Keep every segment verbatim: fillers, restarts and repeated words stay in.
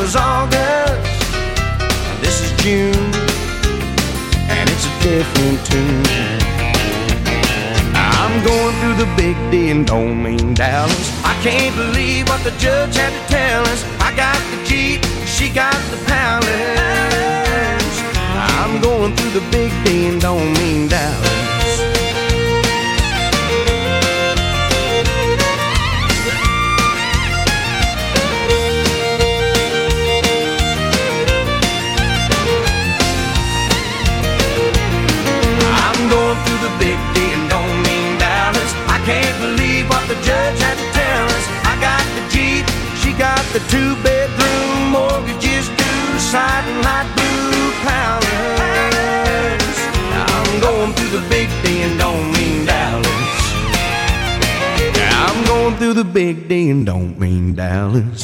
was August, this is June, and it's a different tune. I'm going through the big D and don't mean Dallas. I can't believe what the judge had to tell us. I got the Jeep, she got the Palace. I'm going through the big D and don't mean Dallas. I'm going through the big D and don't mean Dallas. I can't believe what the judge had to tell us. I got the Jeep, she got the two-bedroom, mortgages due, siding light blue Palace. I'm going through the big D and don't mean Dallas. I'm going through the big D and don't mean Dallas.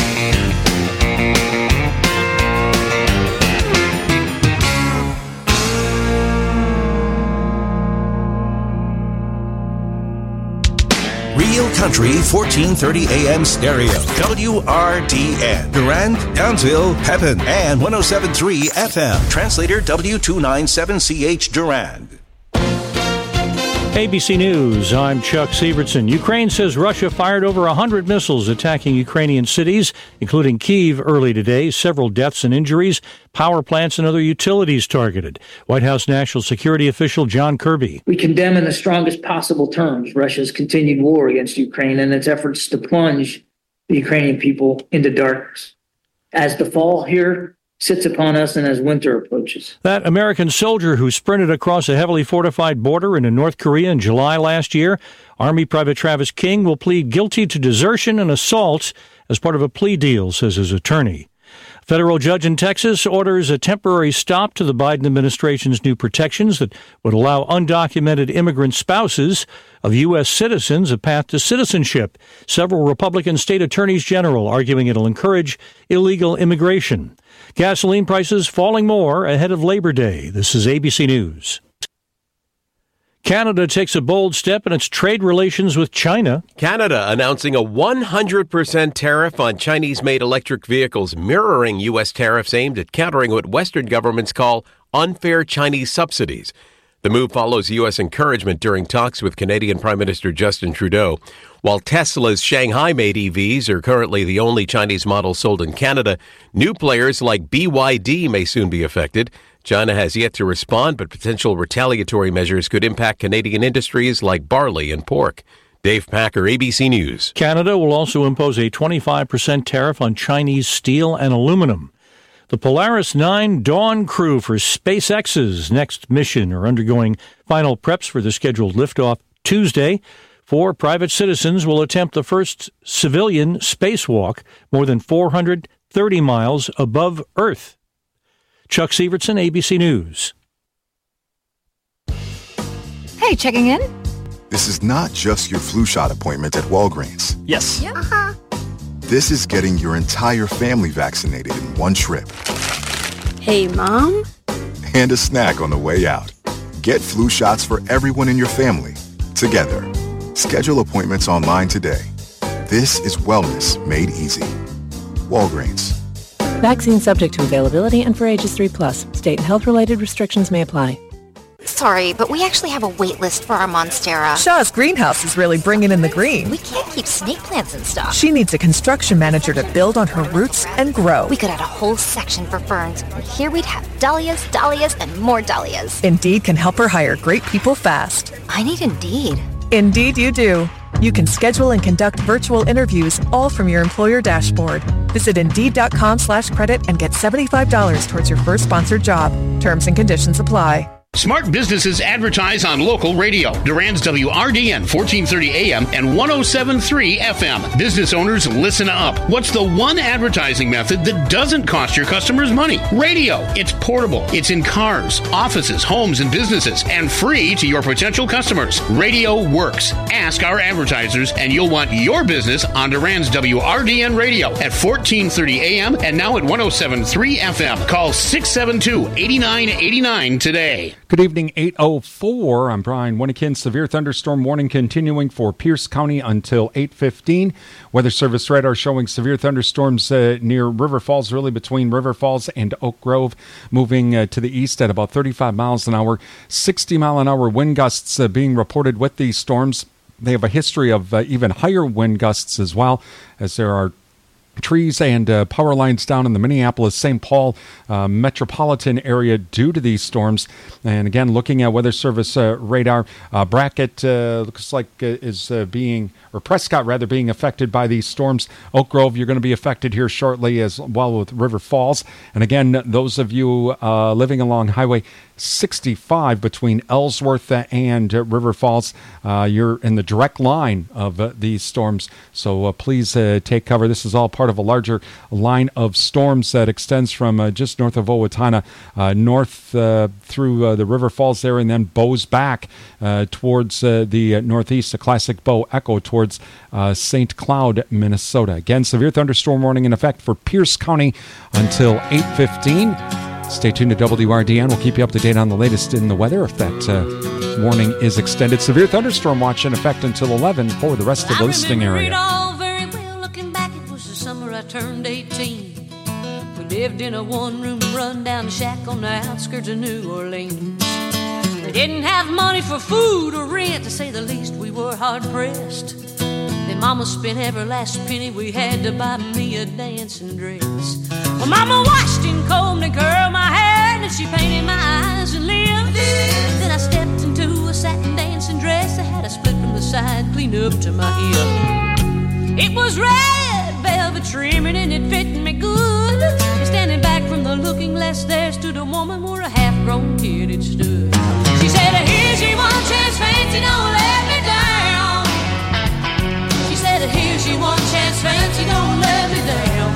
Real Country fourteen thirty A M stereo. W R D N. Durand, Townsville, Pepin, and one oh seven point three F M. Translator W two ninety-seven C H Durand. A B C News, I'm Chuck Sievertson. Ukraine says Russia fired over one hundred missiles attacking Ukrainian cities, including Kyiv early today. Several deaths and injuries, power plants and other utilities targeted. White House National Security official John Kirby. We condemn in the strongest possible terms Russia's continued war against Ukraine and its efforts to plunge the Ukrainian people into darkness. As the fall here sits upon us and as winter approaches. That American soldier who sprinted across a heavily fortified border into North Korea in July last year, Army Private Travis King, will plead guilty to desertion and assault as part of a plea deal, says his attorney. A federal judge in Texas orders a temporary stop to the Biden administration's new protections that would allow undocumented immigrant spouses of U S citizens a path to citizenship. Several Republican state attorneys general arguing it'll encourage illegal immigration. Gasoline prices falling more ahead of Labor Day. This is A B C News. Canada takes a bold step in its trade relations with China. Canada announcing a one hundred percent tariff on Chinese-made electric vehicles, mirroring U S tariffs aimed at countering what Western governments call unfair Chinese subsidies. The move follows U S encouragement during talks with Canadian Prime Minister Justin Trudeau. While Tesla's Shanghai-made E Vs are currently the only Chinese models sold in Canada, new players like B Y D may soon be affected. China has yet to respond, but potential retaliatory measures could impact Canadian industries like barley and pork. Dave Packer, A B C News. Canada will also impose a twenty-five percent tariff on Chinese steel and aluminum. The Polaris nine Dawn crew for SpaceX's next mission are undergoing final preps for the scheduled liftoff Tuesday. Four private citizens will attempt the first civilian spacewalk more than four hundred thirty miles above Earth. Chuck Sievertson, A B C News. Hey, checking in? This is not just your flu shot appointment at Walgreens. Yes. Yeah. Uh-huh. This is getting your entire family vaccinated in one trip. Hey, Mom? And a snack on the way out. Get flu shots for everyone in your family, together. Schedule appointments online today. This is wellness made easy. Walgreens. Vaccine subject to availability and for ages three plus. State and health-related restrictions may apply. Sorry, but we actually have a wait list for our Monstera. Shaw's greenhouse is really bringing in the green. We can't keep snake plants in stock. She needs a construction manager to build on her roots and grow. We could add a whole section for ferns. And here we'd have dahlias, dahlias, and more dahlias. Indeed can help her hire great people fast. I need Indeed. Indeed you do. You can schedule and conduct virtual interviews all from your employer dashboard. Visit Indeed.com slash credit and get seventy-five dollars towards your first sponsored job. Terms and conditions apply. Smart businesses advertise on local radio. Durand's W R D N fourteen thirty A M and one oh seven point three F M. Business owners, listen up. What's the one advertising method that doesn't cost your customers money? Radio. It's portable. It's in cars, offices, homes, and businesses, and free to your potential customers. Radio works. Ask our advertisers, and you'll want your business on Durand's W R D N radio at fourteen thirty A M and now at one oh seven point three F M. Call six seven two, eight nine eight nine today. Good evening, eight oh four. I'm Brian Winnikin. Severe thunderstorm warning continuing for Pierce County until eight fifteen. Weather Service radar showing severe thunderstorms uh, near River Falls, really between River Falls and Oak Grove, moving uh, to the east at about thirty-five miles an hour. sixty mile an hour wind gusts uh, being reported with these storms. They have a history of uh, even higher wind gusts as well, as there are trees and uh, power lines down in the Minneapolis-Saint Paul uh, metropolitan area due to these storms. And again, looking at Weather Service uh, radar, uh, Brackett uh, looks like uh, is uh, being, or Prescott rather, being affected by these storms. Oak Grove, you're going to be affected here shortly as well with River Falls. And again, those of you uh, living along Highway sixty-five between Ellsworth and uh, River Falls, uh, you're in the direct line of uh, these storms. So uh, please uh, take cover. This is all part of a larger line of storms that extends from uh, just north of Owatonna, uh, north uh, through uh, the River Falls there, and then bows back uh, towards uh, the uh, northeast, the classic bow echo towards uh, Saint Cloud, Minnesota. Again, severe thunderstorm warning in effect for Pierce County until eight fifteen. Stay tuned to W R D N. We'll keep you up to date on the latest in the weather if that uh, warning is extended. Severe thunderstorm watch in effect until eleven for the rest of the listening area. I turned eighteen. We lived in a one-room run-down shack on the outskirts of New Orleans. We didn't have money for food or rent, to say the least. We were hard-pressed. Then Mama spent every last penny we had to buy me a dancing dress. Well, Mama washed and combed and curled my hair, and then she painted my eyes and lips. Then I stepped into a satin dancing dress that had a split from the side, clean up to my hip. It was red velvet trimming and it fit me good. And standing back from the looking glass there stood a woman where a half-grown kid had stood. She said, here's your one chance, fancy, don't let me down. She said, here's your one chance, fancy, don't let me down.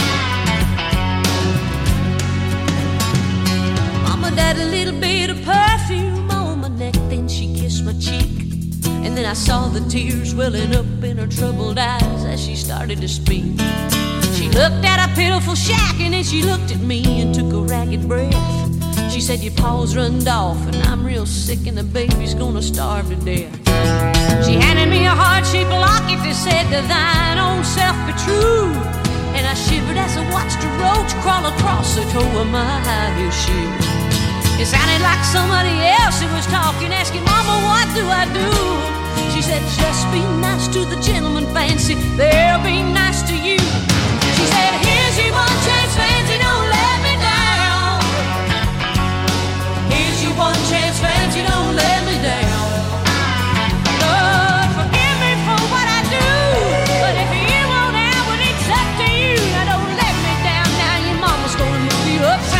Mama dabbed a little bit of perfume on my neck, then she kissed my cheek. And then I saw the tears welling up in her troubled eyes as she started to speak. She looked at a pitiful shack and then she looked at me and took a ragged breath. She said, your paws runned off and I'm real sick and the baby's gonna starve to death. She handed me a heart-shaped locket that said, to thine own self be true. And I shivered as I watched a roach crawl across the toe of my high heel shoe. It sounded like somebody else who was talking, asking, Mama, what do I do? She said, just be nice to the gentleman, fancy, they'll be nice to you. She said, here's your one chance, fancy, don't let me down. Here's your one chance, fancy, don't let me down. Lord, forgive me for what I do, but if you won't have it, it's up to you. Now don't let me down, now your mama's gonna move you uptown.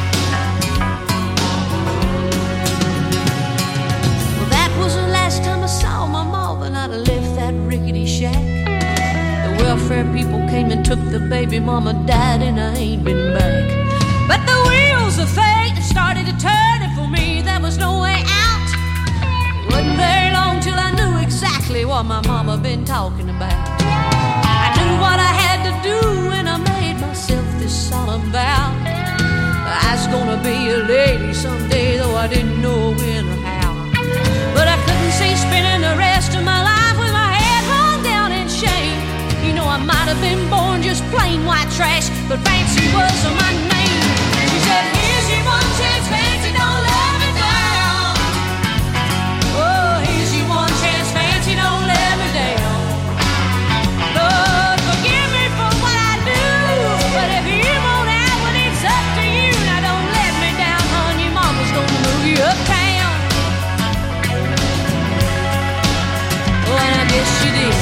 Time I saw my mom and I'd left that rickety shack. The welfare people came and took the baby, mama died and I ain't been back. But the wheels of fate started to turn and for me there was no way out. It wasn't very long till I knew exactly what my mama been talking about. I knew what I had to do and I made myself this solemn vow. I was gonna be a lady someday, though I didn't know when or how. But I couldn't see spending the rest of my life with my head hung down in shame. You know, I might have been born just plain white trash, but fancy was my name. She said, here's your one chance, fancy, don't let me down. Oh, here's your one chance, fancy, don't let me down. Lord, forgive me for what I do, but if you won't have it, it's up to you. Now don't let me down, hon, your mama's gonna move you uptown. And I guess she did.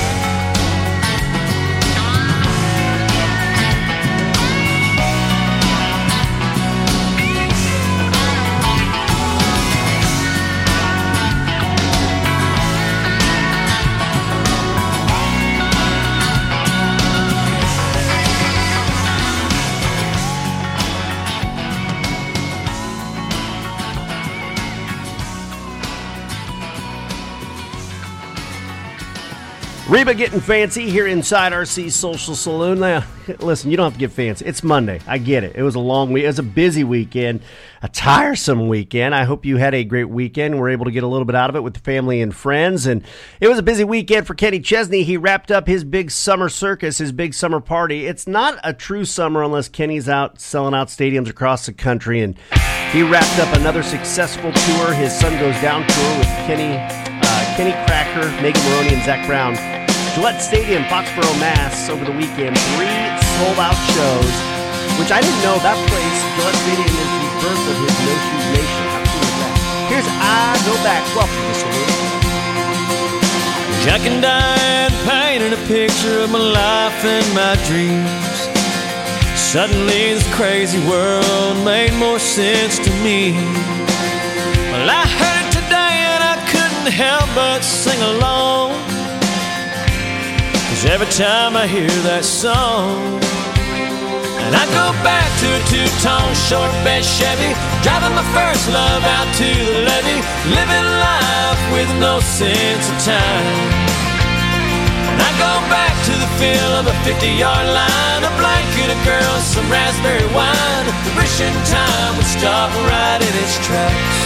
Reba getting fancy here inside R C Social Saloon. Now, listen, you don't have to get fancy. It's Monday. I get it. It was a long week. It was a busy weekend, a tiresome weekend. I hope you had a great weekend. We're able to get a little bit out of it with the family and friends. And it was a busy weekend for Kenny Chesney. He wrapped up his big summer circus, his big summer party. It's not a true summer unless Kenny's out selling out stadiums across the country. And he wrapped up another successful tour, his Sun Goes Down tour with Kenny, uh, Kenny Cracker, Megan Maroney, and Zach Brown. Gillette Stadium, Foxborough, Mass. Over the weekend, three sold-out shows, which I didn't know that place, Gillette Stadium, is the birth of his No Shoes Nation. How cool is that? Here's I Go Back. Welcome to the saloon. Jack and Diane painted a picture of my life and my dreams. Suddenly this crazy world made more sense to me. Well, I heard it today and I couldn't help but sing along. Cause every time I hear that song, and I go back to a two-tone short bed Chevy, driving my first love out to the levee, living life with no sense of time. And I go back to the feel of a fifty-yard line, a blanket, a girl, some raspberry wine, wishing time would stop right in its tracks.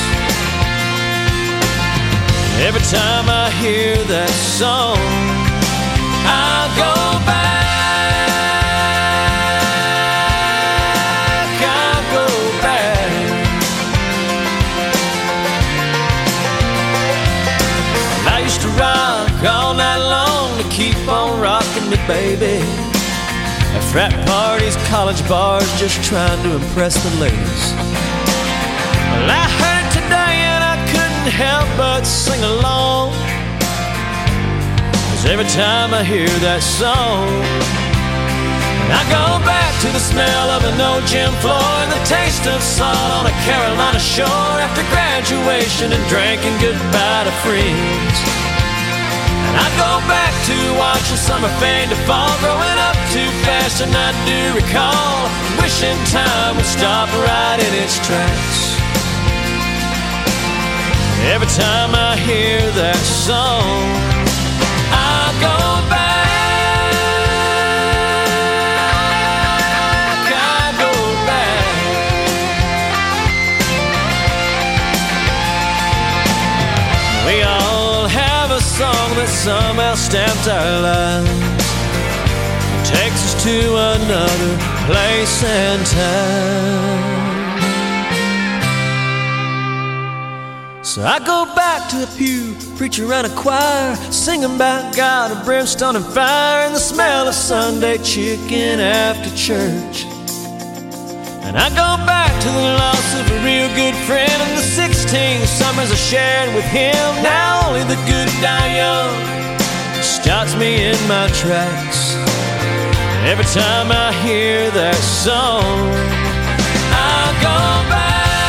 Every time I hear that song, I'll go back, I'll go back. I used to rock all night long to keep on rocking me, baby. At frat parties, college bars, just trying to impress the ladies. Well, I heard it today and I couldn't help but sing along. Every time I hear that song, I go back to the smell of an old gym floor and the taste of salt on a Carolina shore after graduation and drinking goodbye to friends. And I go back to watching summer fade to fall, growing up too fast and I do recall wishing time would stop right in its tracks. Every time I hear that song, I'll go back, I'll go back. We all have a song that somehow stamps our lives, takes us to another place and time. So I go back to the pew, preacher and a choir, singing about God of brimstone and fire, and the smell of Sunday chicken after church. And I go back to the loss of a real good friend, and the sixteen summers I shared with him. Now only the good die young stops me in my tracks. Every time I hear that song, I go back,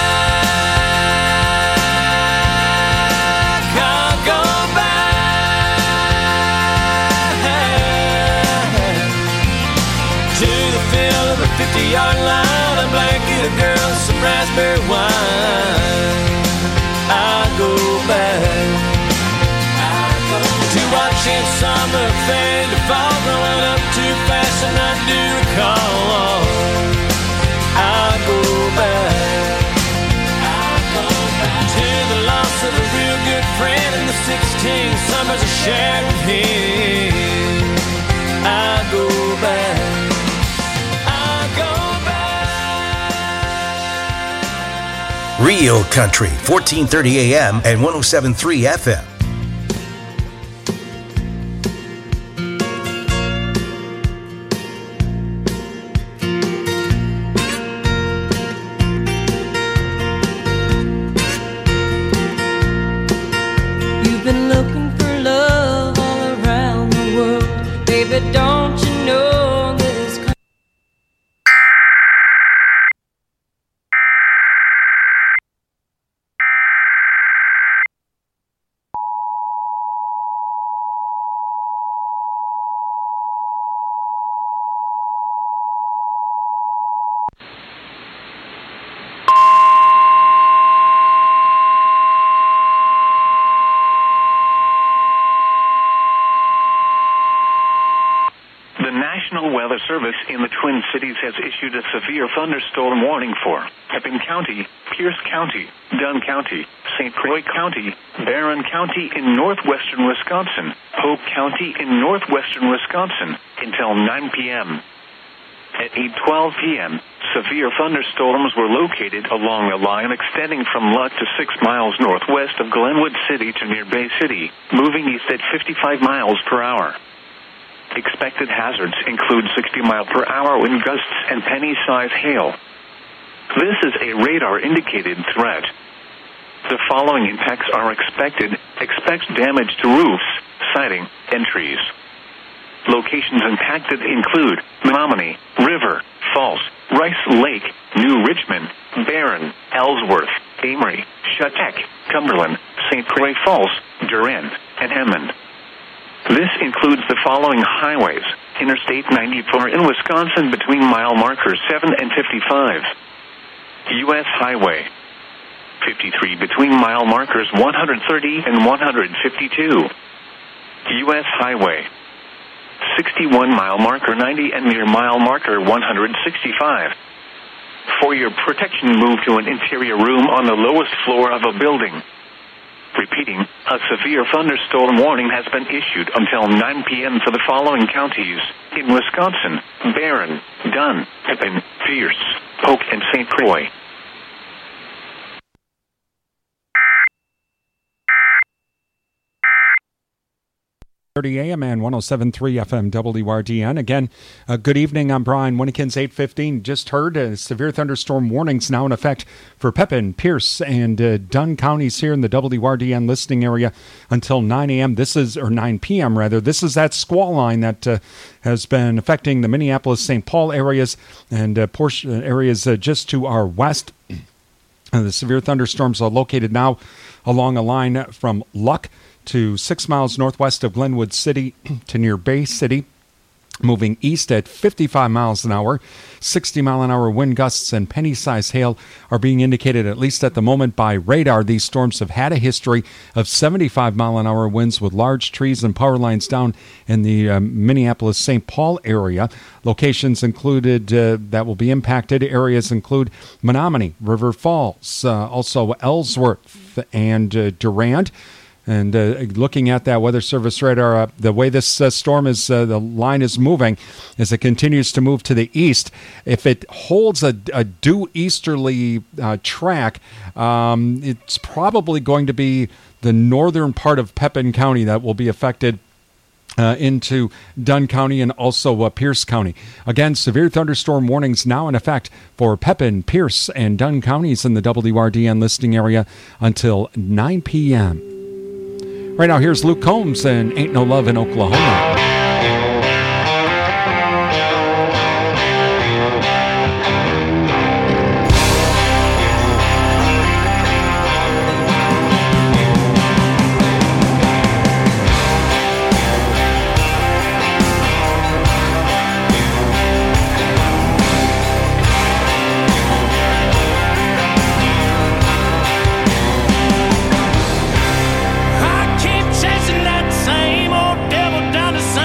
fifty-yard line, a blanket, a girl, some raspberry wine. I go back, I go to watching summer fade to fall, growing up too fast and I do recall. I go back, I go back to the loss of a real good friend and the sixteen summers I shared with him. I go back. Real Country, fourteen thirty A M and one oh seven point three F M. You've been looking for love all around the world, baby, don't you know this? Service in the Twin Cities has issued a severe thunderstorm warning for Pepin County, Pierce County, Dunn County, Saint Croix County, Barron County in northwestern Wisconsin, Polk County in northwestern Wisconsin until nine p.m. At eight twelve p.m., severe thunderstorms were located along a line extending from Luck to six miles northwest of Glenwood City to near Bay City, moving east at fifty-five miles per hour. Expected hazards include sixty mile per hour wind gusts and penny-sized hail. This is a radar-indicated threat. The following impacts are expected. Expect damage to roofs, siding, and trees. Locations impacted include Menominee, River, Falls, Rice Lake, New Richmond, Barron, Ellsworth, Amory, Shattuck, Cumberland, Saint Croix Falls, Durand, and Hammond. This includes the following highways: Interstate ninety-four in Wisconsin between mile markers seven and fifty-five. U S Highway fifty-three between mile markers one hundred thirty and one hundred fifty-two. U S Highway sixty-one mile marker ninety and near mile marker one hundred sixty-five. For your protection, move to an interior room on the lowest floor of a building. Repeating, a severe thunderstorm warning has been issued until nine p.m. for the following counties in Wisconsin: Barron, Dunn, Pepin, Pierce, Polk, and Saint Croix. thirty a.m. and one oh seven point three F M W R D N. Again, uh, good evening. I'm Brian Winnekins, eight fifteen. Just heard uh, severe thunderstorm warnings now in effect for Pepin, Pierce, and uh, Dunn counties here in the W R D N listening area until nine a.m. This is, or nine p.m. rather. This is that squall line that uh, has been affecting the Minneapolis-Saint Paul areas and uh, portion areas uh, just to our west. Uh, the severe thunderstorms are located now along a line from Luck to six miles northwest of Glenwood City to near Bay City, moving east at fifty-five miles an hour. sixty mile an hour wind gusts and penny-sized hail are being indicated, at least at the moment, by radar. These storms have had a history of seventy-five mile an hour winds with large trees and power lines down in the uh, Minneapolis-Saint Paul area. Locations included uh, that will be impacted. Areas include Menominee, River Falls, uh, also Ellsworth and uh, Durand. And uh, looking at that Weather Service radar, uh, the way this uh, storm is, uh, the line is moving, as it continues to move to the east. If it holds a, a due easterly uh, track, um, it's probably going to be the northern part of Pepin County that will be affected uh, into Dunn County and also uh, Pierce County. Again, severe thunderstorm warnings now in effect for Pepin, Pierce, and Dunn counties in the W R D N listening area until nine p.m. Right now, here's Luke Combs and Ain't No Love in Oklahoma. I keep chasing that same old devil down the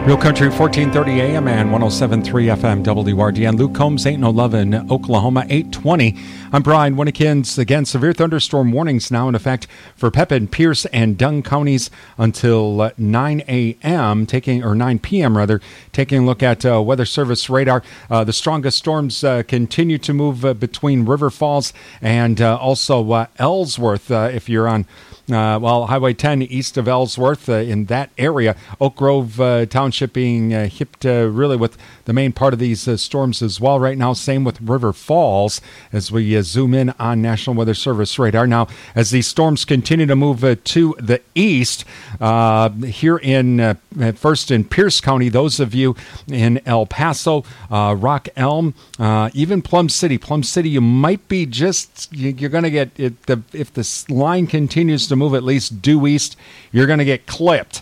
Real Country, fourteen thirty A M and one oh seven point three F M, W R D N. Luke Combs, eight eleven, Oklahoma, eight twenty. I'm Brian Winnikins. Again, severe thunderstorm warnings now in effect for Pepin, Pierce, and Dunn counties until nine A M, taking or nine P M rather, taking a look at uh, Weather Service radar. Uh, the strongest storms uh, continue to move uh, between River Falls and uh, also uh, Ellsworth. Uh, if you're on Uh, well, Highway ten east of Ellsworth, uh, in that area. Oak Grove uh, Township being uh, hit uh, really with the main part of these uh, storms as well right now. Same with River Falls as we uh, zoom in on National Weather Service radar. Now, as these storms continue to move uh, to the east, uh, here in uh, first in Pierce County, those of you in El Paso, uh, Rock Elm, uh, even Plum City. Plum City, you might be just, you're going to get, it, the, if this line continues to move at least due east, you're going to get clipped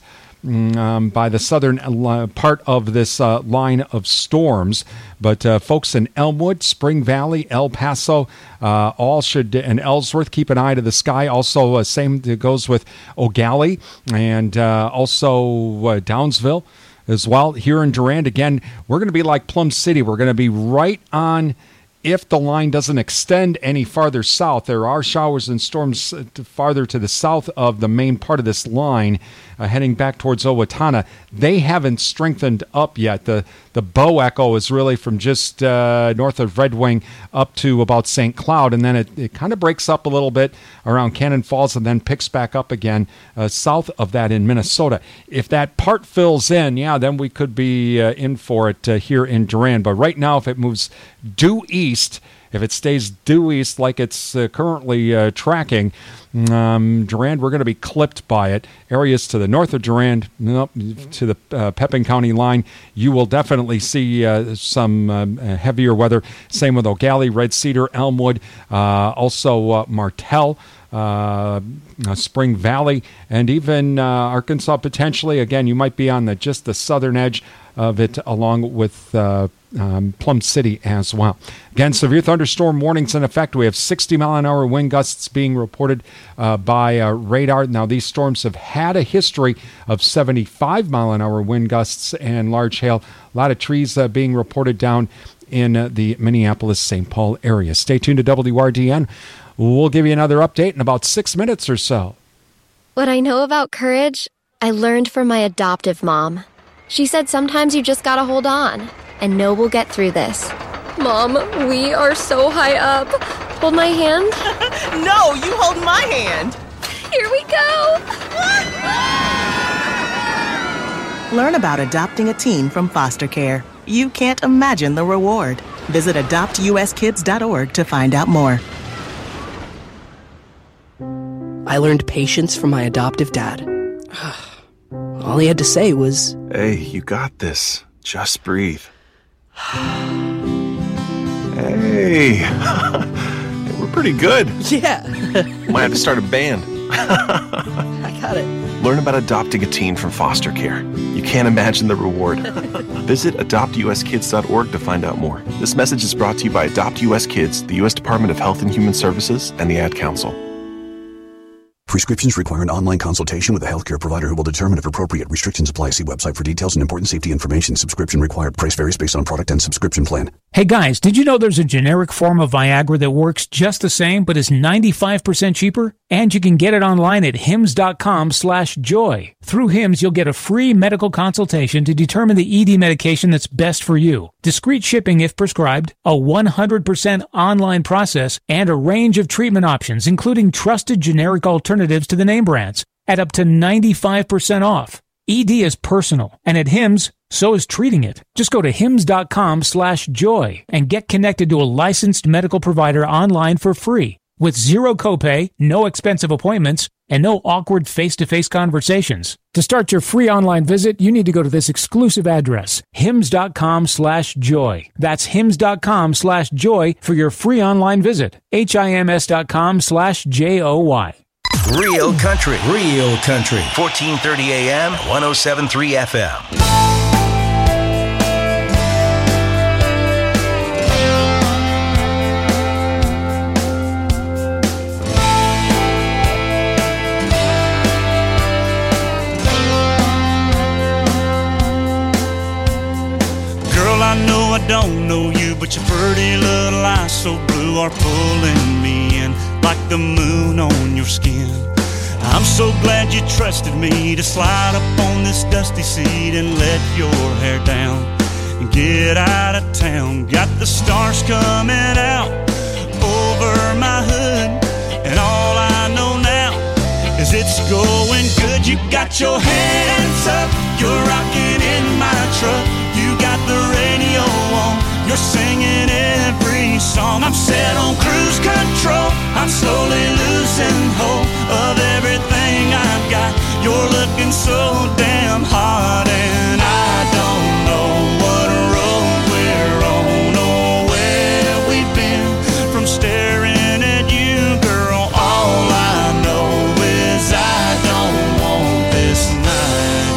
um, by the southern uh, part of this uh, line of storms. But uh, folks in Elmwood, Spring Valley, El Paso, uh, all should, and Ellsworth, keep an eye to the sky. Also, uh, same goes with O'Galley and uh, also uh, Downsville as well. Here in Durand, again, we're going to be like Plum City. We're going to be right on. If the line doesn't extend any farther south, there are showers and storms farther to the south of the main part of this line, uh, heading back towards Owatonna. They haven't strengthened up yet. The the bow echo is really from just uh, north of Red Wing up to about Saint Cloud, and then it, it kind of breaks up a little bit around Cannon Falls and then picks back up again uh, south of that in Minnesota. If that part fills in, yeah, then we could be uh, in for it uh, here in Durand. But right now, if it moves due east, if it stays due east like it's uh, currently uh, tracking, um, Durand, we're going to be clipped by it. Areas to the north of Durand, nope, to the uh, Pepin County line, you will definitely see uh, some um, heavier weather. Same with O'Galley, Red Cedar, Elmwood, uh, also uh, Martell. Uh, uh, Spring Valley, and even uh, Arkansas potentially. Again, you might be on the just the southern edge of it, along with uh, um, Plum City as well. Again, severe thunderstorm warnings in effect. We have sixty mile an hour wind gusts being reported uh, by uh, radar. Now, these storms have had a history of seventy-five mile an hour wind gusts and large hail. A lot of trees uh, being reported down in uh, the Minneapolis-Saint Paul area. Stay tuned to W R D N. We'll give you another update in about six minutes or so. What I know about courage, I learned from my adoptive mom. She said sometimes you just gotta hold on and know we'll get through this. Mom, we are so high up. Hold my hand. No, you hold my hand. Here we go. Learn about adopting a teen from foster care. You can't imagine the reward. Visit adopt u s kids dot org to find out more. I learned patience from my adoptive dad. All he had to say was, "Hey, you got this. Just breathe." Hey, we're pretty good. Yeah. Might have to start a band. I got it. Learn about adopting a teen from foster care. You can't imagine the reward. Visit adopt u s kids dot org to find out more. This message is brought to you by Adopt U S Kids, the U S Department of Health and Human Services, and the Ad Council. Prescriptions require an online consultation with a healthcare provider who will determine if appropriate. Restrictions apply. See website for details and important safety information. Subscription required. Price varies based on product and subscription plan. Hey guys, did you know there's a generic form of Viagra that works just the same but is ninety-five percent cheaper? And you can get it online at hims dot com slash joy. Through Hims, you'll get a free medical consultation to determine the E D medication that's best for you. Discreet shipping if prescribed, a one hundred percent online process, and a range of treatment options, including trusted generic alternatives to the name brands, at up to ninety-five percent off. E D is personal, and at Hims, so is treating it. Just go to hims dot com slash joy and get connected to a licensed medical provider online for free, with zero copay, no expensive appointments, and no awkward face-to-face conversations. To start your free online visit, you need to go to this exclusive address, hims dot com slash joy. That's hims dot com slash joy for your free online visit. H I M S dot com slash J O Y. Real country, real country. fourteen thirty A M, one oh seven point three F M. don't know you, but your pretty little eyes so blue are pulling me in like the moon on your skin. I'm so glad you trusted me to slide up on this dusty seat and let your hair down and get out of town. Got the stars coming out over my hood, and all I know now is it's going good. You got your hands up, you're rocking in my truck. You got the radio on, you're singing every song. I'm set on cruise control, I'm slowly losing hope of everything I've got. You're looking so damn hot, and I don't know what road we're on or where we've been from staring at you, girl. All I know is I don't want this night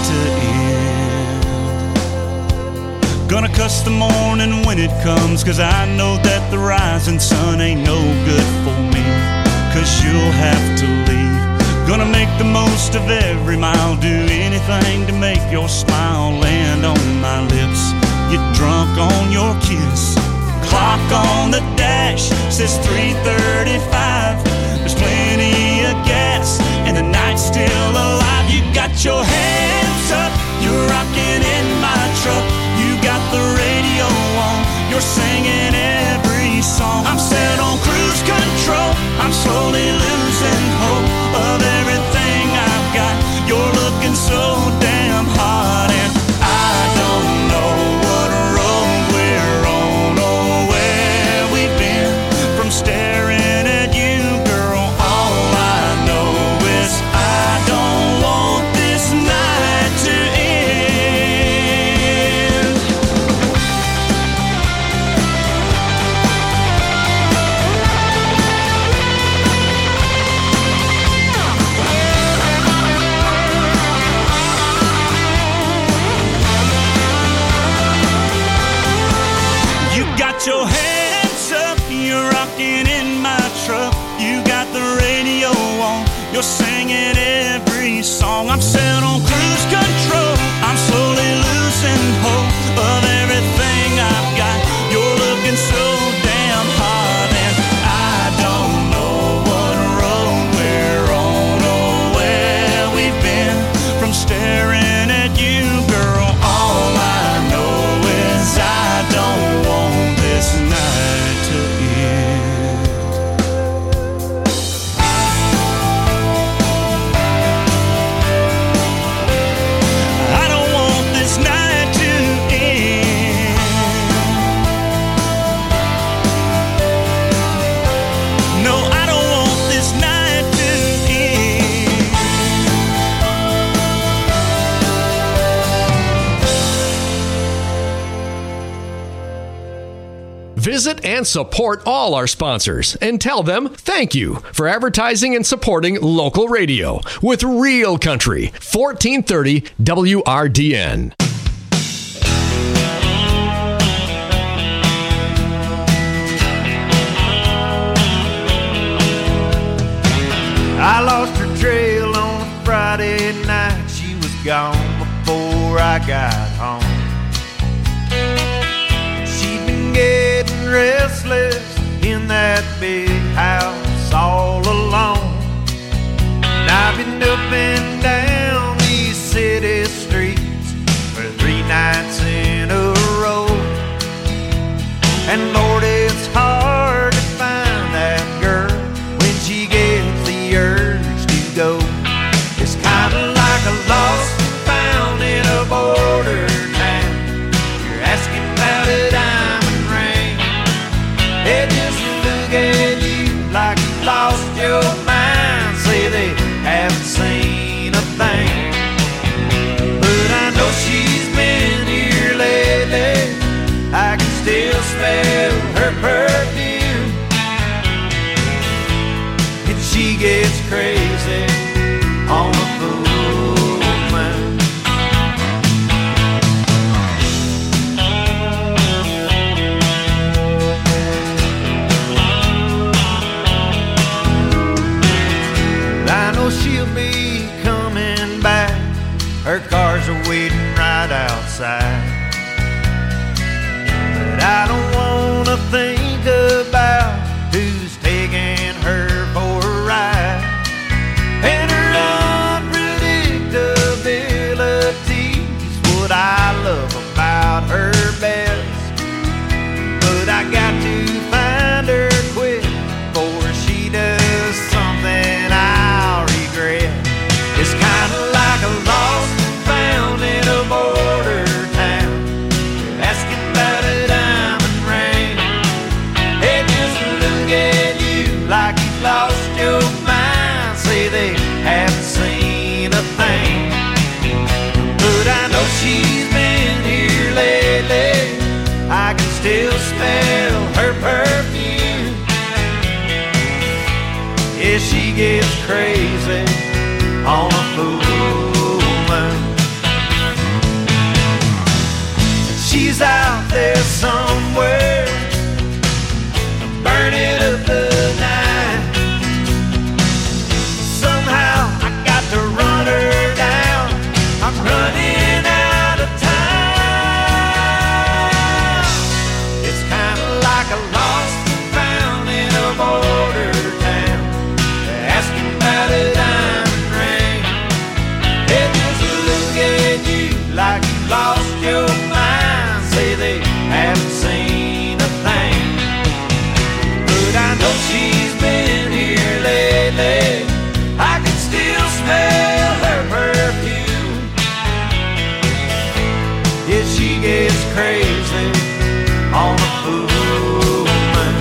to end. Gonna cuss the morning when it comes, 'cause I know that the rising sun ain't no good for me, 'cause you'll have to leave. Gonna make the most of every mile, do anything to make your smile land on my lips. Get drunk on your kiss. Clock on the dash says three thirty-five. There's plenty of gas and the night's still alive. You got your hands up, you're rocking in my truck. You got the radio on, you're singing every song. I'm set on cruise control, I'm slowly losing hope of everything I've got. You're looking so damn hot, and I don't know what road we're on or where we've been from staring at you, girl. All I know is I don't want this night to end. You got your hands up, you're rocking in my truck. You got the radio on, you're singing every song. I'm set on cruise control, I'm slowly losing hope of everything I've got. You're looking so damn hot, and I don't know what road we're on or where we've been from staring at you, girl. All I know is I don't want this night to end. I don't want this night to end. No, I don't want this night to end. Visit and support all our sponsors and tell them thank you for advertising and supporting local radio with Real Country, fourteen thirty W R D N. I lost her trail on a Friday night. She was gone before I got home. She'd been getting restless in that big house all alone. And I've been up and down these city streets for three nights in a row. And Lord, it's hard to find that girl when she gets the urge to go. It's kind of like a lost and found in a border town. You're asking about a diamond ring. They just look at you like you lost your mind. Say they haven't seen a thing. But I know she's been here lately. I can still smell her perfume. And she gets crazy on the full moon. I know she'll be coming back. Her cars are waiting right outside. But I don't gets crazy on a full moon. She's out there somewhere, burning up the night. Somehow I got to run her down. I'm running out of time. It's kind of like a lost and found in a border town, asking about a diamond ring. They just look at you like you lost your mind. Say they haven't seen a thing, but I know she's been here lately. I can still smell her perfume. Yeah, she gets crazy on a full moon.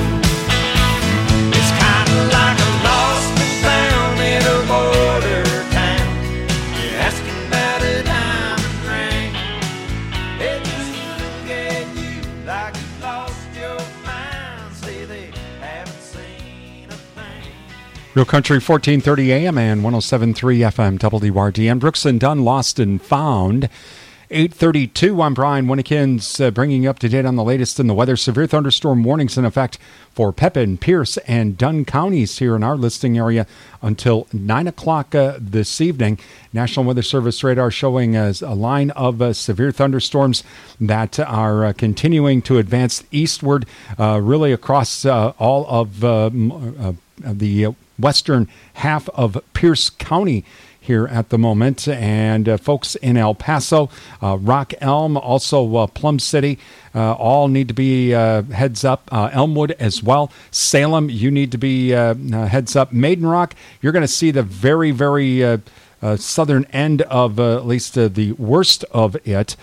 It's kind of like a lost and found in a border town. You're asking about a diamond ring. They just look at you like you lost your mind. Say they haven't seen a thing. Real Country fourteen thirty A M and one oh seven point three F M W R D N. Brooks and Dunn, Lost and Found. eight thirty-two, I'm Brian Winnekins, uh, bringing you up to date on the latest in the weather. Severe thunderstorm warnings in effect for Pepin, Pierce, and Dunn counties here in our listing area until nine o'clock uh, this evening. National Weather Service radar showing uh, a line of uh, severe thunderstorms that are uh, continuing to advance eastward, uh, really across uh, all of uh, uh, the uh, western half of Pierce County here at the moment. And uh, folks in El Paso, uh, Rock Elm, also uh, Plum City, uh, all need to be uh, heads up. Uh, Elmwood as well. Salem, you need to be uh, uh, heads up. Maiden Rock, you're going to see the very, very uh, uh, southern end of uh, at least uh, the worst of it.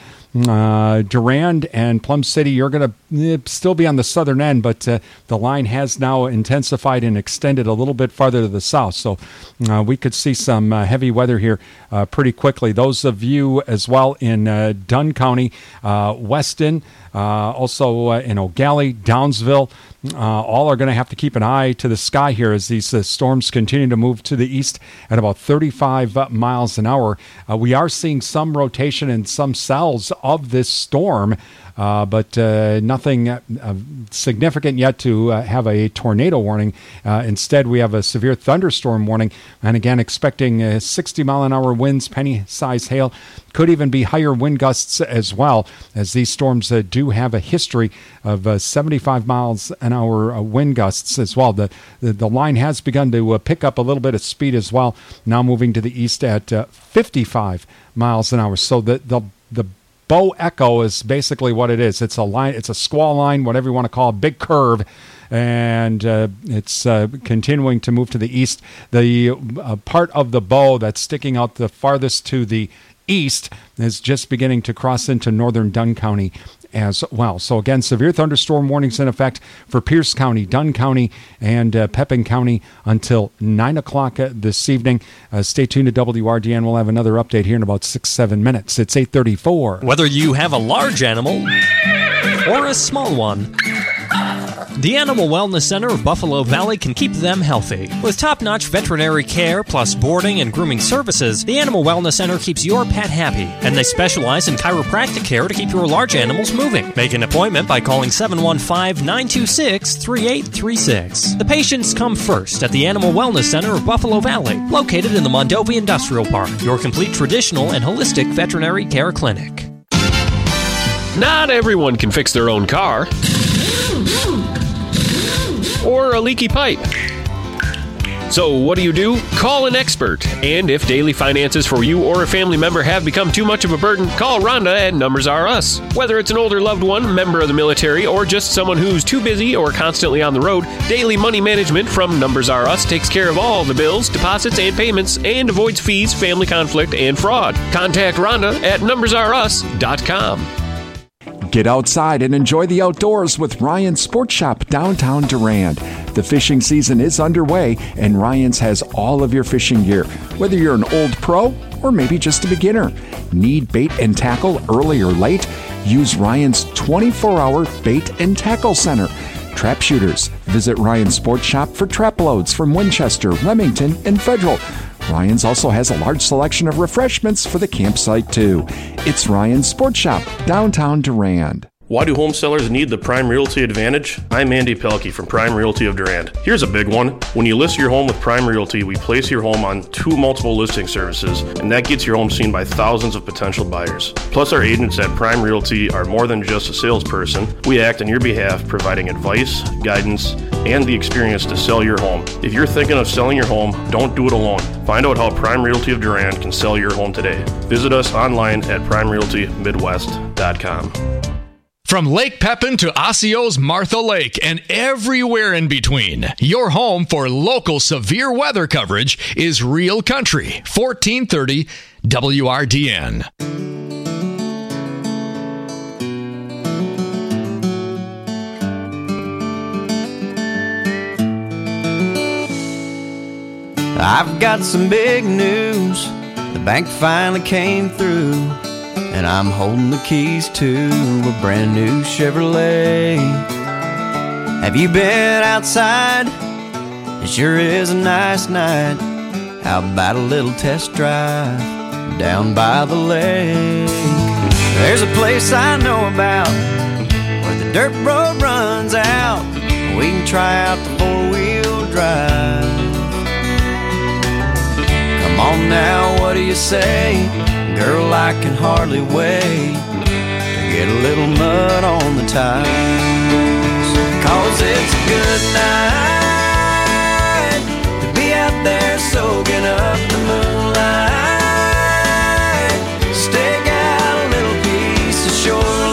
Uh, Durand and Plum City, you're going to eh, still be on the southern end, but uh, the line has now intensified and extended a little bit farther to the south. So uh, we could see some uh, heavy weather here uh, pretty quickly. Those of you as well in uh, Dunn County, uh, Weston, uh, also uh, in O'Galley, Downsville, uh, all are going to have to keep an eye to the sky here as these uh, storms continue to move to the east at about thirty-five uh, miles an hour. Uh, we are seeing some rotation in some cells of this storm, uh, but uh, nothing uh, significant yet to uh, have a tornado warning. Uh, instead, we have a severe thunderstorm warning, and again, expecting uh, sixty mile an hour winds, penny-sized hail. Could even be higher wind gusts as well, as these storms uh, do have a history of uh, seventy-five miles an hour uh, wind gusts as well. The, the the line has begun to uh, pick up a little bit of speed as well, now moving to the east at uh, fifty-five miles an hour. So the the the Bow Echo is basically what it is. It's a line, it's a squall line, whatever you want to call it, big curve, and uh, it's uh, continuing to move to the east. The uh, part of the bow that's sticking out the farthest to the east is just beginning to cross into northern Dunn County as well. So again, severe thunderstorm warnings in effect for Pierce County, Dunn County, and uh, Pepin County until nine o'clock uh, this evening. Uh, stay tuned to W R D N. We'll have another update here in about six, seven minutes. It's eight thirty-four. Whether you have a large animal or a small one, the Animal Wellness Center of Buffalo Valley can keep them healthy. With top-notch veterinary care plus boarding and grooming services, the Animal Wellness Center keeps your pet happy, and they specialize in chiropractic care to keep your large animals moving. Make an appointment by calling seven one five, nine two six, three eight three six. The patients come first at the Animal Wellness Center of Buffalo Valley, located in the Mondovi Industrial Park, your complete traditional and holistic veterinary care clinic. Not everyone can fix their own car or a leaky pipe. So what do you do? Call an expert. And if daily finances for you or a family member have become too much of a burden, call Rhonda at Numbers Are Us. Whether it's an older loved one, member of the military, or just someone who's too busy or constantly on the road, Daily Money Management from Numbers Are Us takes care of all the bills, deposits, and payments, and avoids fees, family conflict, and fraud. Contact Rhonda at numbers are us dot com. Get outside and enjoy the outdoors with Ryan's Sports Shop downtown Durand. The fishing season is underway, and Ryan's has all of your fishing gear, whether you're an old pro or maybe just a beginner. Need bait and tackle early or late? Use Ryan's twenty-four hour Bait and Tackle Center. Trap shooters. Visit Ryan's Sports Shop for trap loads from Winchester, Remington, and Federal. Ryan's also has a large selection of refreshments for the campsite, too. It's Ryan's Sports Shop, downtown Durand. Why do home sellers need the Prime Realty advantage? I'm Andy Pelkey from Prime Realty of Durand. Here's a big one. When you list your home with Prime Realty, we place your home on two multiple listing services, and that gets your home seen by thousands of potential buyers. Plus, our agents at Prime Realty are more than just a salesperson. We act on your behalf, providing advice, guidance, and the experience to sell your home. If you're thinking of selling your home, don't do it alone. Find out how Prime Realty of Durand can sell your home today. Visit us online at prime realty midwest dot com. From Lake Pepin to Osceola's Martha Lake and everywhere in between, your home for local severe weather coverage is Real Country, fourteen thirty W R D N. I've got some big news. The bank finally came through, and I'm holding the keys to a brand new Chevrolet. Have you been outside? It sure is a nice night. How about a little test drive down by the lake? There's a place I know about where the dirt road runs out. We can try out the four-wheel drive. Come on now, what do you say? Girl, I can hardly wait to get a little mud on the tires. Cause it's a good night to be out there soaking up the moonlight. Stake out a little piece of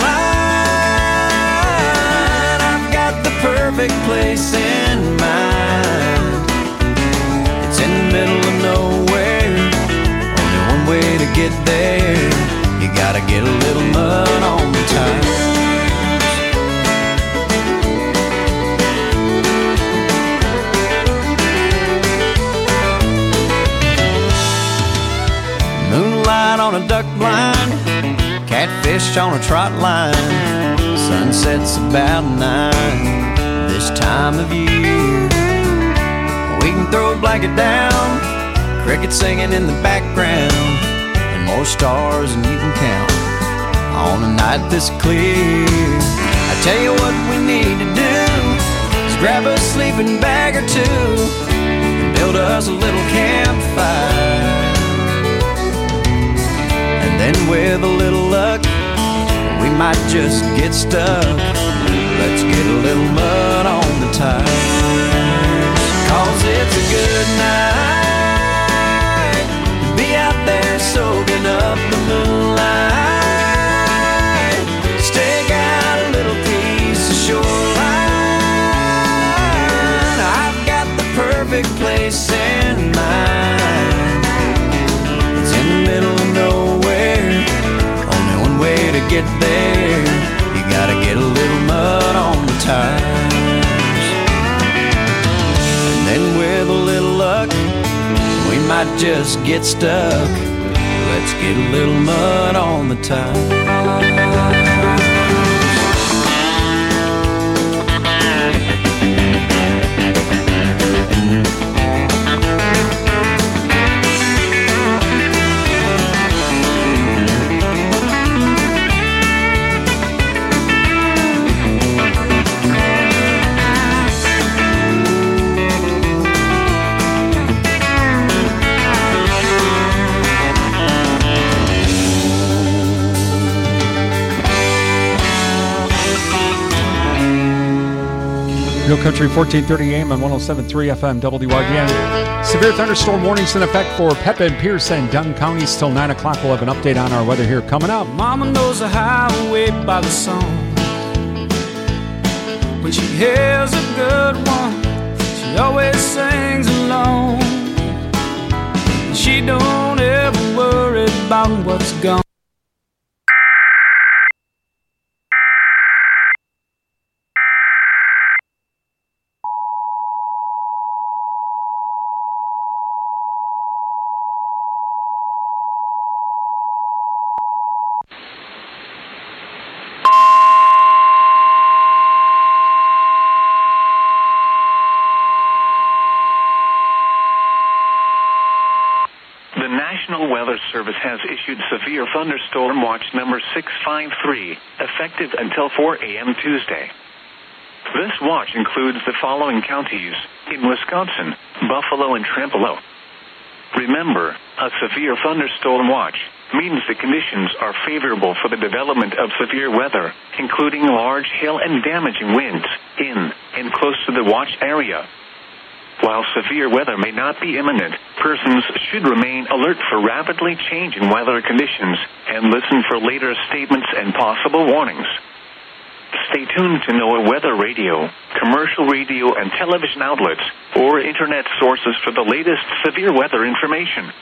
shoreline. I've got the perfect place in mind. It's in the middle of nowhere, way to get there. You gotta get a little mud on the tires. Moonlight on a duck blind, catfish on a trot line. Sunset's about nine this time of year. We can throw a blanket down, crickets singing in the background, and more stars than you can count on a night this clear. I tell you what we need to do is grab a sleeping bag or two and build us a little campfire. And then with a little luck, we might just get stuck. Let's get a little mud on the tires. Cause it's a good night, out there soaking up the moonlight. Stake out a little piece of shoreline. I've got the perfect place in mind. It's in the middle of nowhere, only one way to get there. You gotta get a little mud on the tires. And then with a little luck, we might just get stuck. Let's get a little mud on the tires. Real Country, fourteen thirty A M and one oh seven point three F M, W R D N. Severe thunderstorm warnings in effect for Pepin, Pierce, and Dunn counties till nine o'clock. We'll have an update on our weather here coming up. Mama knows the highway by the song. When she hears a good one, she always sings along. And she don't ever worry about what's gone. National Weather Service has issued severe thunderstorm watch number six five three, effective until four a.m. Tuesday. This watch includes the following counties in Wisconsin: Buffalo and Trempealeau. Remember, a severe thunderstorm watch means the conditions are favorable for the development of severe weather, including large hail and damaging winds in and close to the watch area. While severe weather may not be imminent, persons should remain alert for rapidly changing weather conditions and listen for later statements and possible warnings. Stay tuned to NOAA Weather Radio, commercial radio and television outlets, or internet sources for the latest severe weather information.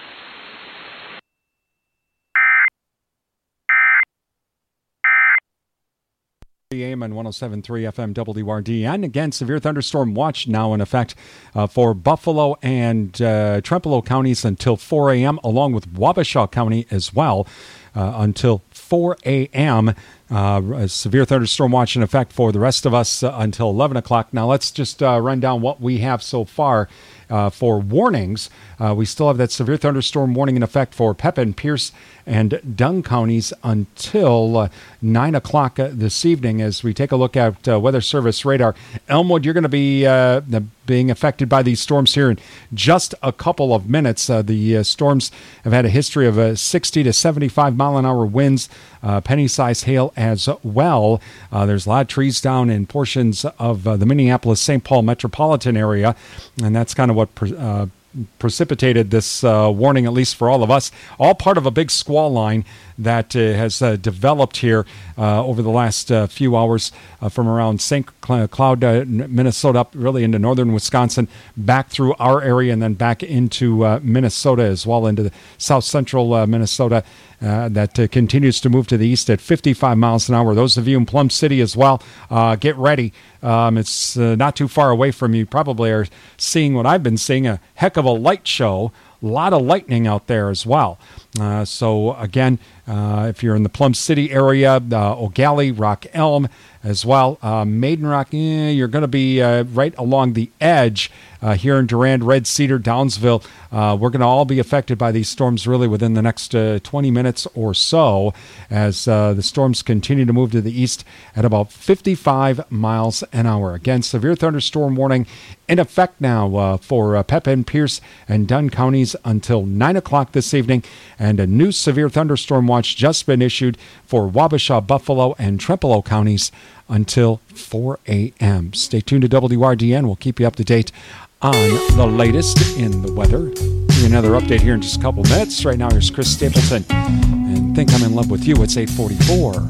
A M and one oh seven point three F M W R D. And again, severe thunderstorm watch now in effect uh, for Buffalo and uh, Trempealeau counties until four a.m., along with Wabasha County as well uh, until four a.m. Uh, a severe thunderstorm watch in effect for the rest of us uh, until eleven o'clock. Now let's just uh, run down what we have so far uh, for warnings. Uh, we still have that severe thunderstorm warning in effect for Pepin, Pierce, and Dunn counties until uh, nine o'clock uh, this evening. As we take a look at uh, Weather Service radar, Elmwood, you're going to be uh, being affected by these storms here in just a couple of minutes. Uh, the uh, storms have had a history of uh, sixty to seventy-five mile an hour winds, uh, penny-sized hail as well. Uh, there's a lot of trees down in portions of uh, the Minneapolis-Saint Paul metropolitan area, and that's kind of what pre- uh, precipitated this uh, warning, at least for all of us. All part of a big squall line that uh, has uh, developed here uh, over the last uh, few hours uh, from around Saint Cloud, uh, Minnesota, up really into northern Wisconsin, back through our area, and then back into uh, Minnesota as well, into the south central uh, Minnesota. Uh, that uh, continues to move to the east at fifty-five miles an hour. Those of you in Plum City as well, uh, get ready. Um, it's uh, not too far away from you. Probably are seeing what I've been seeing, a heck of a light show. A lot of lightning out there as well. Uh, so again, uh, if you're in the Plum City area, uh, O'Galley, Rock Elm as well. Uh, Maiden Rock, eh, you're going to be uh, right along the edge uh, here in Durand, Red Cedar, Downsville. Uh, we're going to all be affected by these storms really within the next uh, twenty minutes or so, as uh, the storms continue to move to the east at about fifty-five miles an hour. Again, severe thunderstorm warning in effect now uh, for uh, Pepin, Pierce, and Dunn counties until nine o'clock this evening. And a new severe thunderstorm watch just been issued for Wabasha, Buffalo, and Trempealeau counties until four a.m. Stay tuned to W R D N. We'll keep you up to date on the latest in the weather. Give you another update here in just a couple minutes. Right now, here's Chris Stapleton. And Think I'm in Love with You. It's eight forty-four.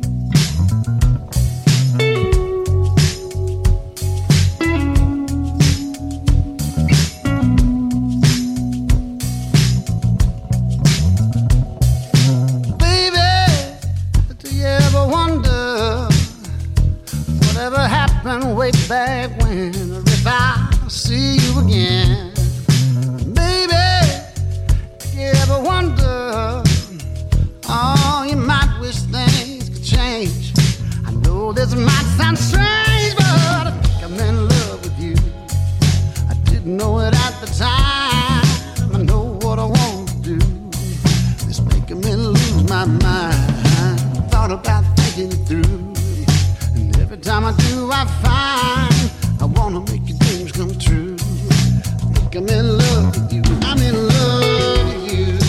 Way back when, or if I see you again, baby, if you ever wonder, oh, you might wish things could change. I know this might sound strange, but I think I'm in love with you. I didn't know it at the time. I know what I want to do. It's making me lose my mind. Thought about thinking it through. Every time I do, I find I want to make your dreams come true. I think I'm in love with you. I'm in love with you.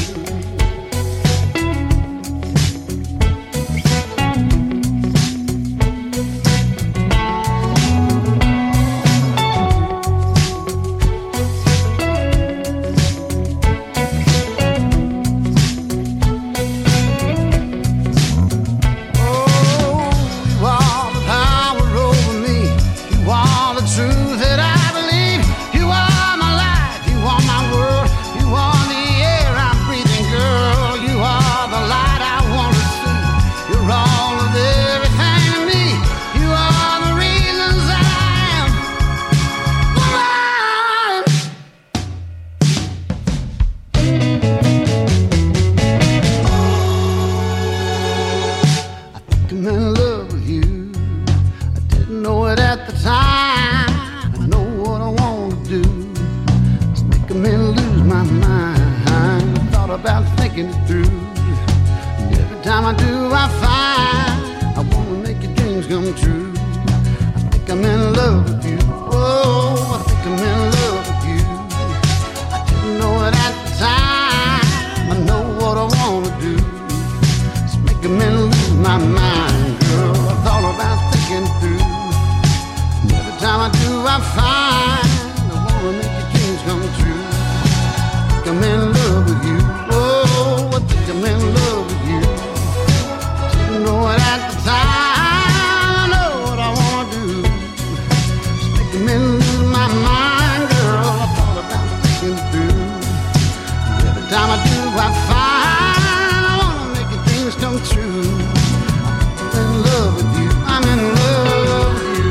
thinking it through. And every time I do, I find I wanna make your dreams come true. I think I'm in love with you. Oh, I think I'm in love with you. I didn't know it at the time. I know what I wanna do. It's making me lose my mind, girl. I thought about thinking it through. And every time I do, I find I wanna make your dreams come true. I think I'm in love with you. Oh, I think I'm in love with you. Didn't know it at the time. I know what I wanna do. It's making me lose my mind, girl. I thought about thinking it through. And every time I do, I find I wanna make your dreams come true. I'm in love with you. I'm in love with you.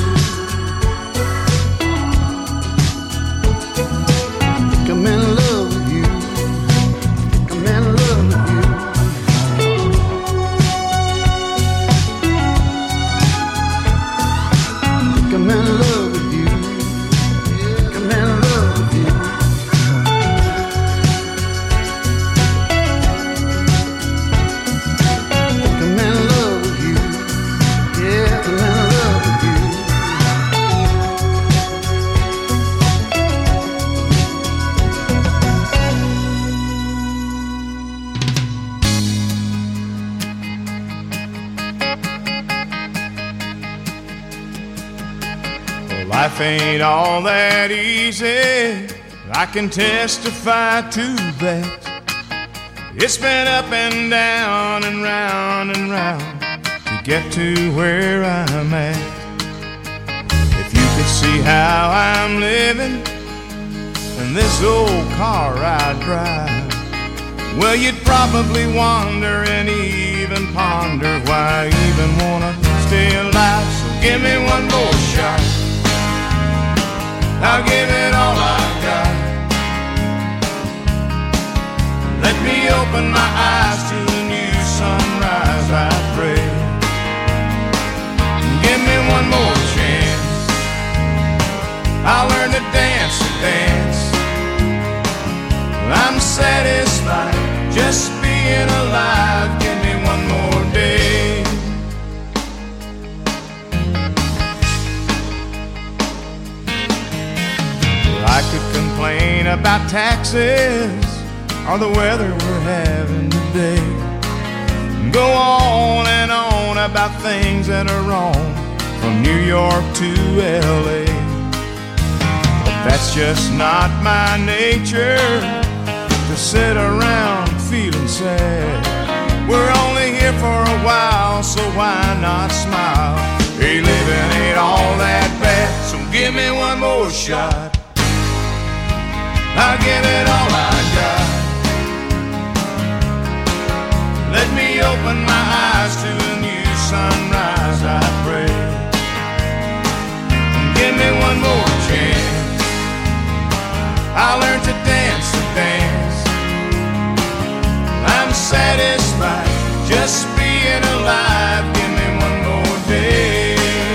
I think I'm in love with you. I think I'm in love with you. I think I'm in love with you. I think I'm in love with you. I think I'm in love with you. Yeah, I'm in love with you. Well, life ain't all that easy. I can testify to that. It's been up and down and round and round to get to where I'm at. If you could see how I'm living in this old car I drive, well, you'd probably wonder and even ponder why I even wanna stay alive. So give me one more shot. I'll give it all I got. Let me open my eyes to a new sunrise, I pray. Give me one more chance. I'll learn to dance to dance. I'm satisfied just being alive. Give me one more day. I could complain about taxes or the weather we're having today. Go on and on about things that are wrong from New York to L A. But that's just not my nature to sit around feeling sad. We're only here for a while, so why not smile? Hey, living ain't all that bad, so give me one more shot. I'll give it all I got. Let me open my eyes to a new sunrise, I pray. Give me one more chance. I'll learn to dance to dance. I'm satisfied just being alive. Give me one more day.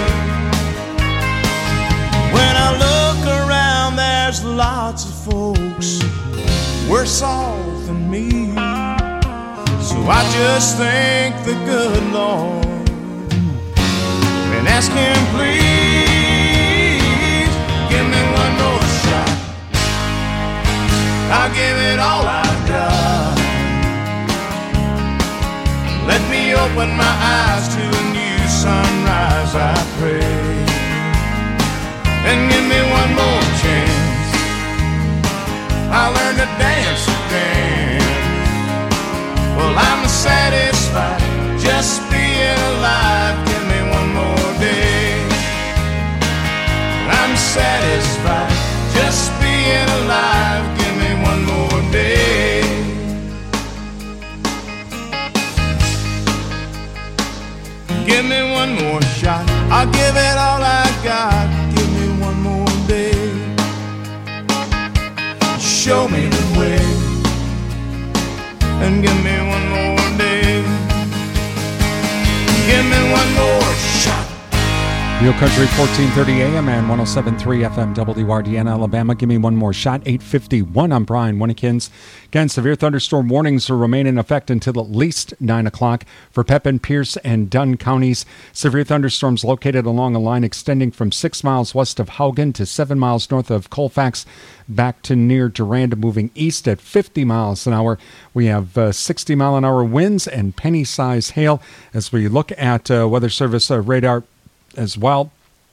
When I look around, there's lots of folks worse off than me. So I just thank the good Lord and ask Him, please, give me one more shot. I'll give it all I've got. Let me open my eyes to a new sunrise, I pray. And give me one more chance. I'll learn to dance to dance. Well, I'm satisfied just being alive. Give me one more day. I'm satisfied just being alive. Give me one more day. Give me one more shot. I'll give it all I got. Give me one more day. Show me the way. And give me one more day. Give me one more shot. Real Country, fourteen thirty A M and one oh seven point three F M, W R D N, Alabama. Give me one more shot, eight fifty-one. I'm Brian Winnekins. Again, severe thunderstorm warnings will remain in effect until at least nine o'clock for Pepin, Pierce, and Dunn counties. Severe thunderstorms located along a line extending from six miles west of Haugen to seven miles north of Colfax, back to near Durand, moving east at fifty miles an hour. We have uh, sixty mile an hour winds and penny-size hail. As we look at uh, Weather Service uh, radar as well,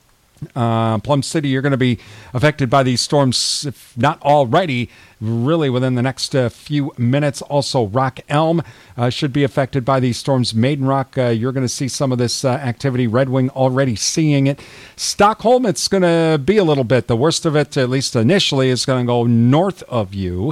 Uh, Plum City, you're going to be affected by these storms, if not already, really within the next uh, few minutes. Also, Rock Elm uh, should be affected by these storms. Maiden Rock, uh, you're going to see some of this uh, activity. Red Wing already seeing it. Stockholm, it's going to be a little bit. The worst of it, at least initially, is going to go north of you.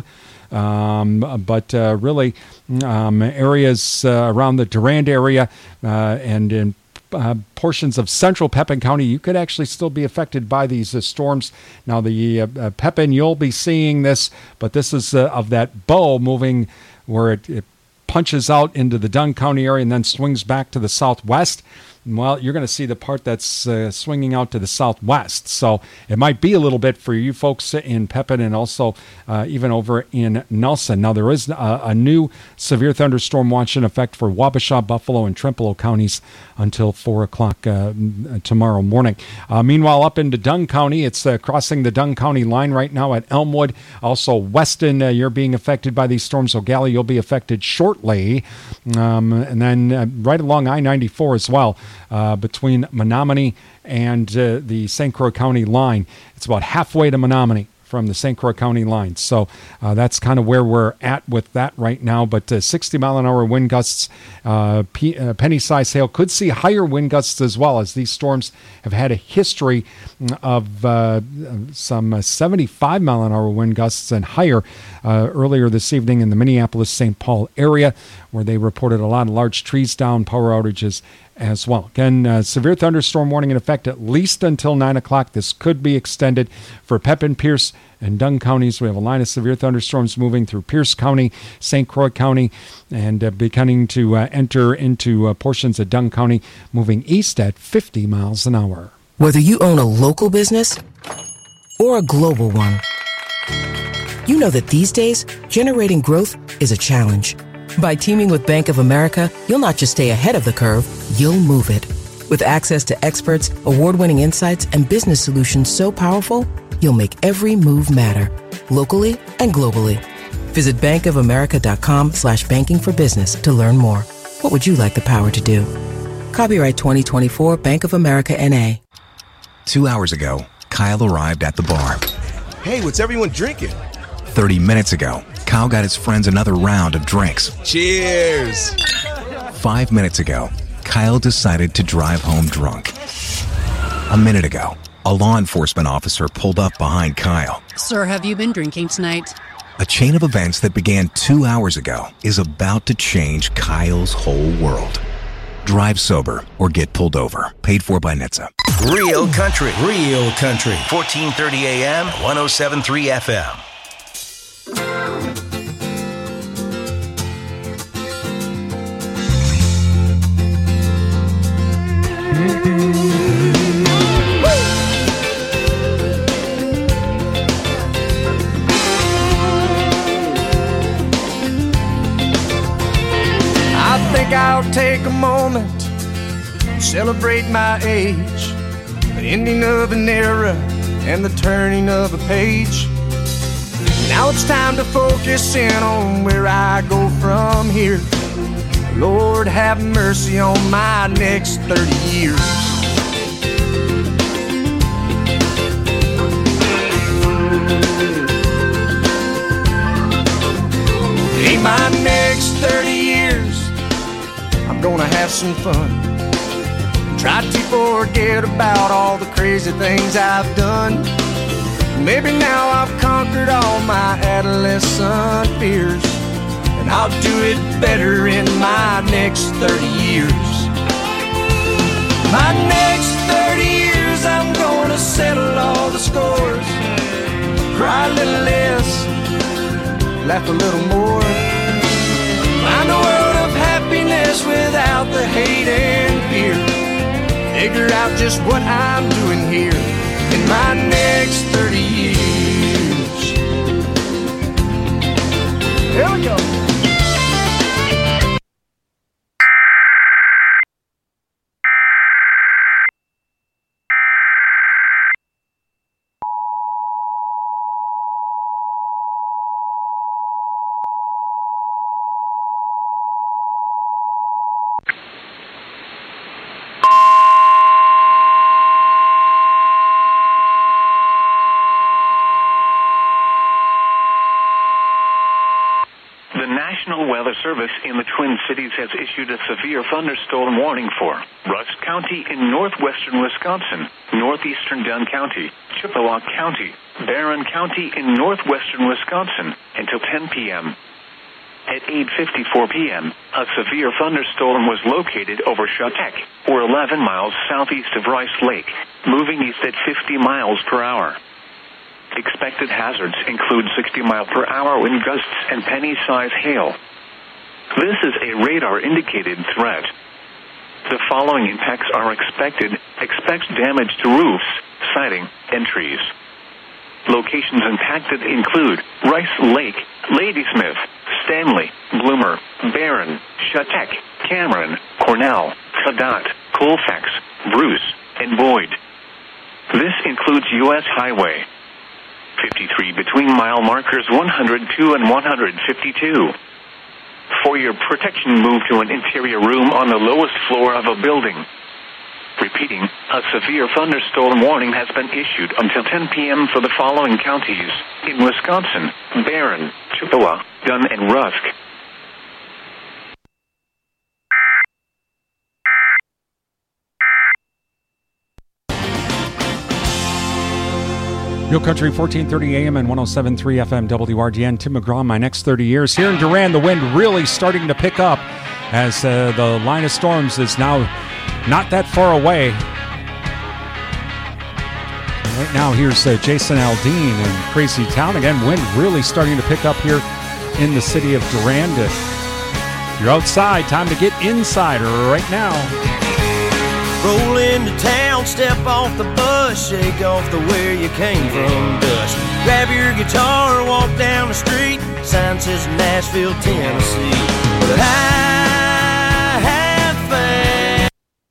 Um, but uh, really, um, areas uh, around the Durand area uh, and in Uh, portions of central Pepin County, you could actually still be affected by these uh, storms. Now, the uh, uh, Pepin, you'll be seeing this, but this is uh, of that bow moving where it, it punches out into the Dunn County area and then swings back to the southwest. Well, you're going to see the part that's uh, swinging out to the southwest. So it might be a little bit for you folks in Pepin and also uh, even over in Nelson. Now, there is a, a new severe thunderstorm watch in effect for Wabasha, Buffalo, and Trempealeau counties until four o'clock uh, tomorrow morning. Uh, meanwhile, up into Dunn County, it's uh, crossing the Dunn County line right now at Elmwood. Also, Weston, uh, you're being affected by these storms. O'Galley, you'll be affected shortly. Um, and then uh, right along I ninety-four as well. Uh, between Menominee and uh, the Saint Croix County line. It's about halfway to Menominee from the Saint Croix County line. So uh, that's kind of where we're at with that right now. But uh, sixty mile an hour wind gusts, uh, p- uh, penny-sized hail. Could see higher wind gusts as well, as these storms have had a history of uh, some uh, seventy-five mile an hour wind gusts and higher uh, earlier this evening in the Minneapolis-Saint Paul area, where they reported a lot of large trees down, power outages as well. Again, uh, severe thunderstorm warning in effect at least until nine o'clock. This could be extended for Pepin, Pierce, and Dunn counties. We have a line of severe thunderstorms moving through Pierce County, Saint Croix County, and uh, beginning to uh, enter into uh, portions of Dunn County, moving east at fifty miles an hour. Whether you own a local business or a global one, you know that these days, generating growth is a challenge. By teaming with Bank of America, you'll not just stay ahead of the curve, you'll move it. With access to experts, award-winning insights, and business solutions so powerful, you'll make every move matter, locally and globally. Visit bankofamerica.com slash banking for business to learn more. What would you like the power to do? Copyright twenty twenty-four Bank of America N A. Two hours ago, Kyle arrived at the bar. Hey, what's everyone drinking? thirty minutes ago, Kyle got his friends another round of drinks. Cheers! Five minutes ago, Kyle decided to drive home drunk. A minute ago, a law enforcement officer pulled up behind Kyle. Sir, have you been drinking tonight? A chain of events that began two hours ago is about to change Kyle's whole world. Drive sober or get pulled over. Paid for by N H T S A. Real country, real country. fourteen thirty A M, one oh seven point three F M. I think I'll take a moment and celebrate my age, the ending of an era and the turning of a page. Now it's time to focus in on where I go from here. Lord, have mercy on my next thirty years. In my next thirty years, I'm gonna have some fun. Try to forget about all the crazy things I've done. Maybe now I've conquered all my adolescent fears, and I'll do it better in my next thirty years. My next thirty years, I'm gonna settle all the scores, cry a little less, laugh a little more, find a world of happiness without the hate and fear. figure out just what I'm doing here in my next thirty years. Here we go. Weather Service in the Twin Cities has issued a severe thunderstorm warning for Rusk County in northwestern Wisconsin, northeastern Dunn County, Chippewa County, Barron County in northwestern Wisconsin until ten p.m. At eight fifty-four p.m., a severe thunderstorm was located over Shatek, or eleven miles southeast of Rice Lake, moving east at fifty miles per hour. Expected hazards include sixty mile per hour wind gusts and penny-size hail. This is a radar-indicated threat. The following impacts are expected. Expect damage to roofs, siding, and trees. Locations impacted include Rice Lake, Ladysmith, Stanley, Bloomer, Barron, Shatek, Cameron, Cornell, Cadott, Colfax, Bruce, and Boyd. This includes U S Highway fifty-three between mile markers one hundred two and one hundred fifty-two. For your protection, move to an interior room on the lowest floor of a building. Repeating, a severe thunderstorm warning has been issued until ten p.m. for the following counties in Wisconsin: Barron, Chippewa, Dunn, and Rusk. Real Country, fourteen thirty A M and one oh seven point three F M W R D N. Tim McGraw, my next thirty years. Here in Durand, the wind really starting to pick up as uh, the line of storms is now not that far away. Right now, here's uh, Jason Aldean in Crazy Town. Again, wind really starting to pick up here in the city of Durand. If you're outside, time to get inside right now. Roll into town, step off the bus, shake off the where you came from dust. Grab your guitar, walk down the street, sign says Nashville, Tennessee. But I have found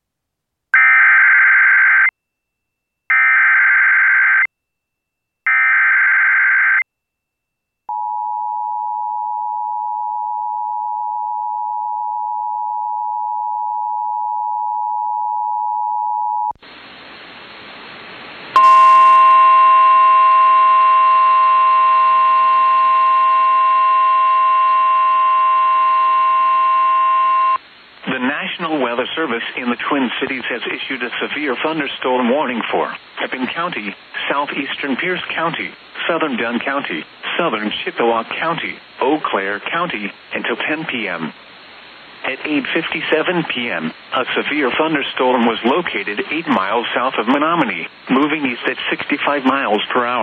Weather Service in the Twin Cities has issued a severe thunderstorm warning for Pepin County, southeastern Pierce County, southern Dunn County, southern Chippewa County, Eau Claire County until ten p.m. At eight fifty-seven p.m., a severe thunderstorm was located eight miles south of Menominee, moving east at sixty-five miles per hour.